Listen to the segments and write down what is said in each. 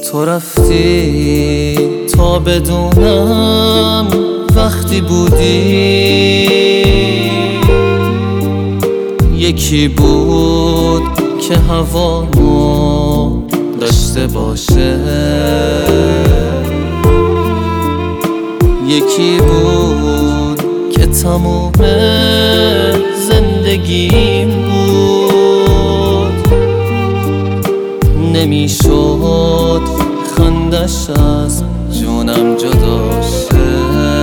تو رفتی تا بدونم وقتی بودی یکی بود که هوامو داشته باشه، یکی بود که تموم زندگیم بود. نمیشد خندش از جونم جدا شه.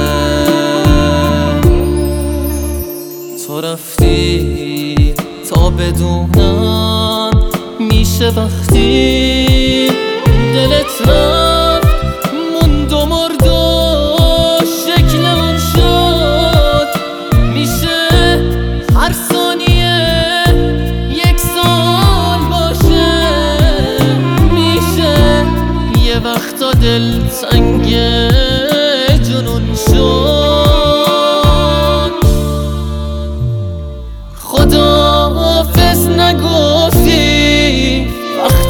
تو رفتی تا بدونم میشه وقتی دلت رفت موند و مرد و شکل اون شد. میشه هر ثانیه یک سال باشه، میشه یه وقتا دل تنگ جنون شد. خداحافظ نگفتی وقت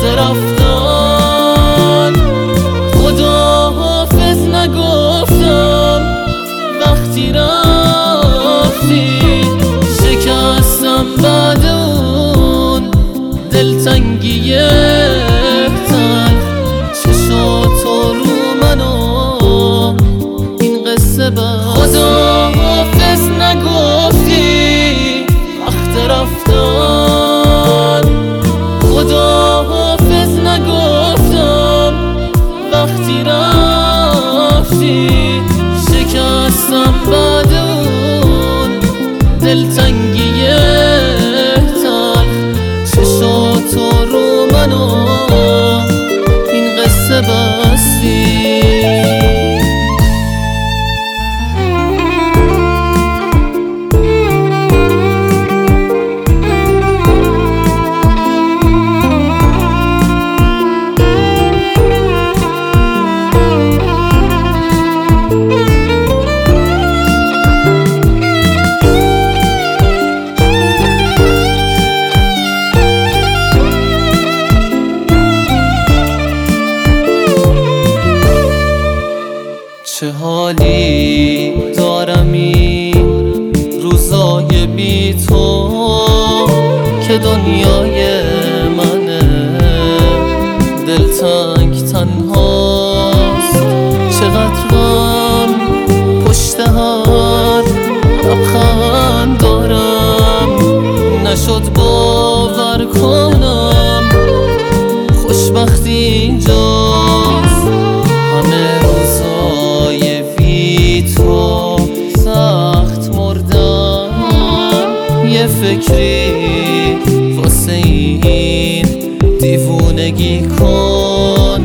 رفتن، خداحافظ نگفتم وقتی رفتی. شکستم بعد اون دلتنگی تلخ، چشاتو رو منو این قصه بس. خداحافظ نگفتی وقت رفتن، خداحافظ نگفتم وقتی رفتی. شکستم بعد اون دلتنگی تلخ، چشاتو رو منو این قصه بستی. چه حالی دارم این روزای بی تو که دنیای منه دلتنگ تنهاست. چقدر غم پشت هر لبخند دارم، نشد باور کنم خوشبختی اینجاست. همه روزای بی تو سخت مردن، یه فکری واسه این دیوونگی کن.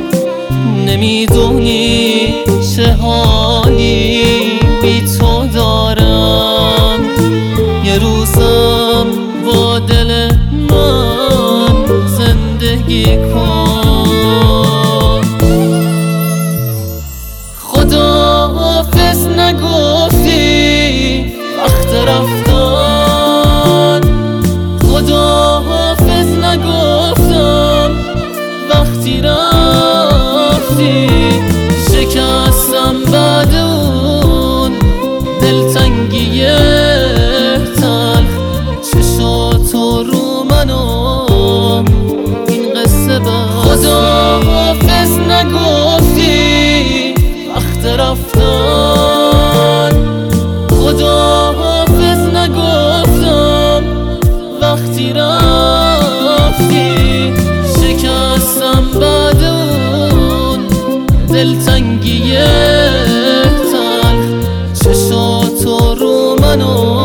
نمیدونی چه حالی بی تو دارم، یه روزم با دل من زندگی کن. خداحافظ نگفتی وقت رفتن، خداحافظ نگفتم وقتی رفتی. شکستم بعد اون دلتنگی تلخ، چشاتو رو منو این قصه بس. خداحافظ نگفتی وقت رفتن، خداحافظ نگفتم وقتی رفتی. شکستم بعد اون دلتنگی تلخ، چشاتو رو منو